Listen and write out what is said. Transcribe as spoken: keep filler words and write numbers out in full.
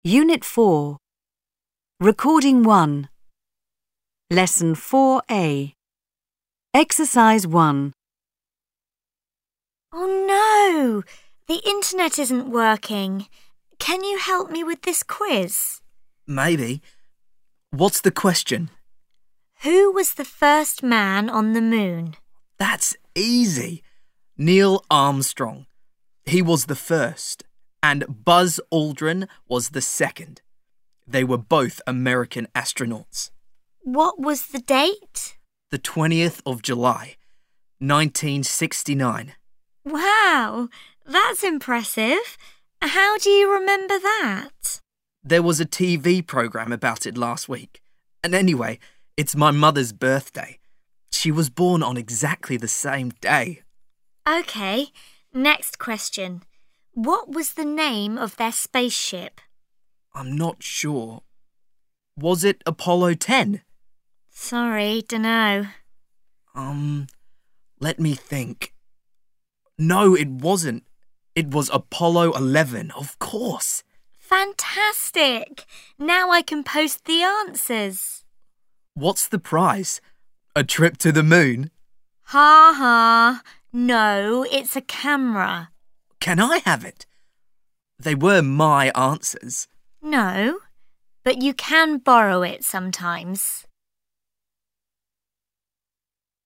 Unit four. Recording one. Lesson four A. Exercise one. Oh no! The internet isn't working. Can you help me with this quiz? Maybe. What's the question? Who was the first man on the moon? That's easy. Neil Armstrong. He was the first, and Buzz Aldrin was the second. They were both American astronauts. What was the date? The twentieth of July, nineteen sixty-nine. Wow, that's impressive. How do you remember that? There was a T V program about it last week. And anyway, it's my mother's birthday. She was born on exactly the same day. OK, next question. What was the name of their spaceship? I'm not sure. Was it Apollo ten? Sorry, dunno. Um, let me think. No, it wasn't. It was Apollo eleven, of course. Fantastic! Now I can post the answers. What's the prize? A trip to the moon? Ha ha. No, it's a camera. Can I have it? They were my answers. No, but you can borrow it sometimes.